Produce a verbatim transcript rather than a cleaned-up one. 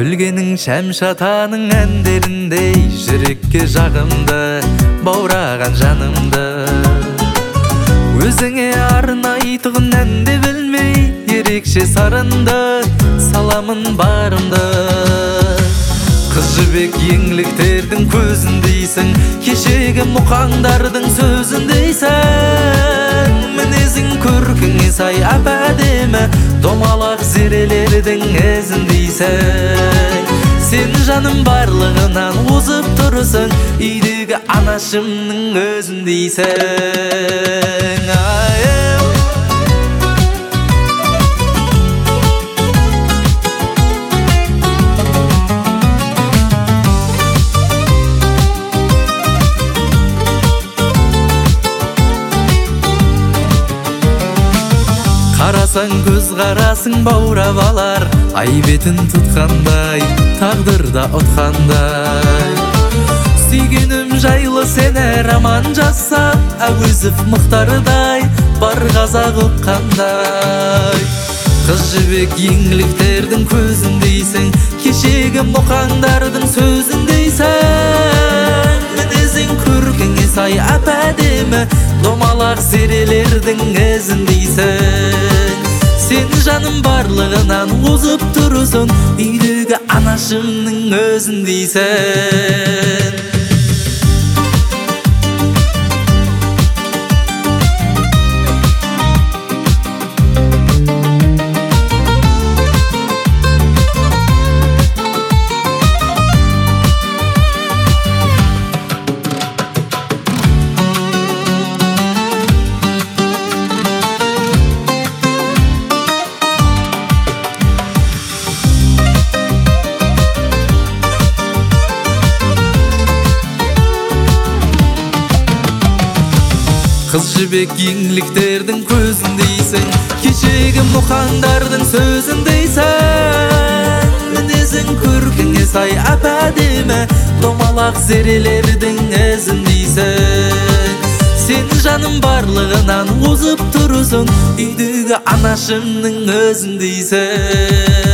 Өлгенің шәмшатаның әндеріндей жүрекке жағымды баураған жанымды. Өзіңе арнайтұғын әнде білмей ерекше сарынды саламын барымды. Қыз жібек еңліктердің көзіндейсің, кешегі мұқаңдардың сөзіндейсің. Мінезің көркіңе сай әп-әдемі, домалақ зерелердің ізіндейсің. Сен жаным барлығынан озып тұрысың, үйдегі анашымның өзіндейсің. Қарасаң көз қарасың баурап алар, ай бетін тұтқандай, тағдырда ұтқандай. Сүйгенім жайлы сен әр аман жазсам, Әуезов Мұхтардай бар қазақ ұққандай. Қыз жібек еңліктердің көзіндейсің, кешегі мұқаңдардың сөзіндейсің. Мінезің көркіңе сай әп-әдемі, домалақ зерелердің ізіндейсің. Сен жаным барлығынан озып тұрысың, үйдегі анашымның өзіндейсің. Қыз жібек еңліктердің көзіндейсің, кешегі мұқаңдардың сөзіндейсің. Мінезің көркіңе сай әп-әдемі, домалақ зерелердің ізіндейсің. Сен жаным барлығынан озып тұрысың, үйдегі анашымның өзіндейсің.